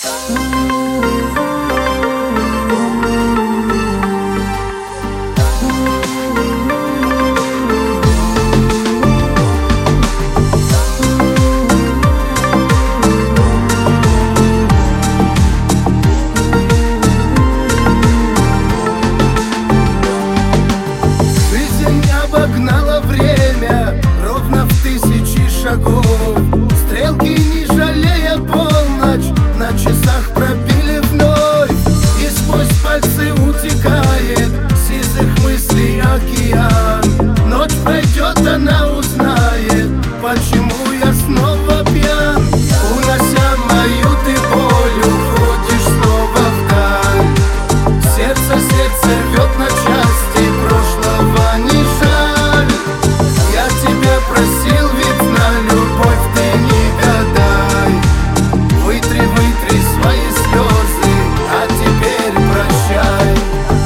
Обогнала время ровно в 1000 шагов. Стрелки, не жалея, полночь на часах пробили вновь. И сквозь пальцы утекает сизых мыслей океан. Ночь пройдет, она узнает, почему я снова пьян. Унося мою ты боль, уходишь снова вдаль. Сердце рвет на части, прошлого не жаль. Я тебя просил, ведь на любовь ты не гадай. Вытри свои слезы, а теперь прощай.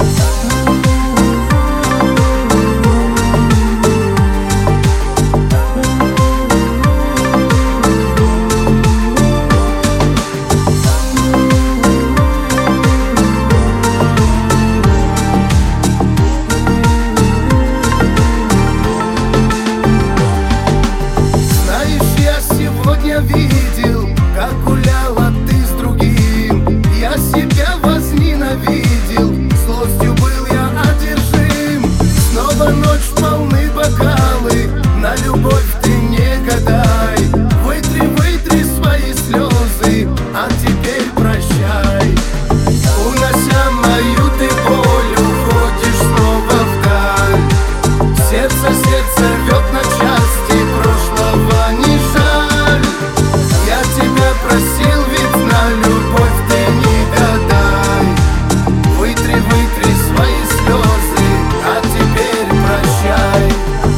Видел, как гуляла ты с другим. Я себя возненавидел, злостью был я одержим. Снова ночь, полны бокалы, на любовь ты не гадай. Вытри свои слезы, а теперь прощай. Унося мою ты боль, уходишь снова вдаль. Сердце рвет на части, прошлого не жаль. Я тебя просил, ведь на любовь ты не гадай. Вытри свои слезы, а теперь прощай.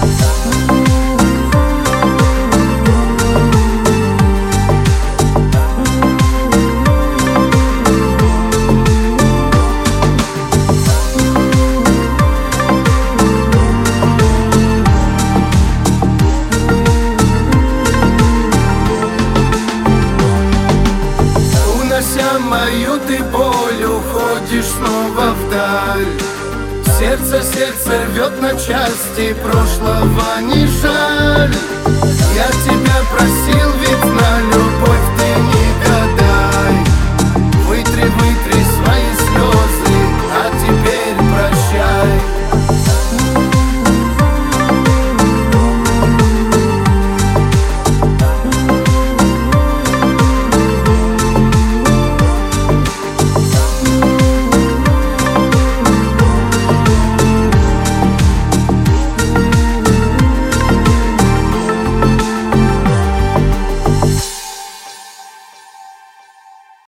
Унося мою ты боль, уходишь снова вдаль. Сердце рвет на части, прошлого не жаль. Я тебя просил, ведь на любовь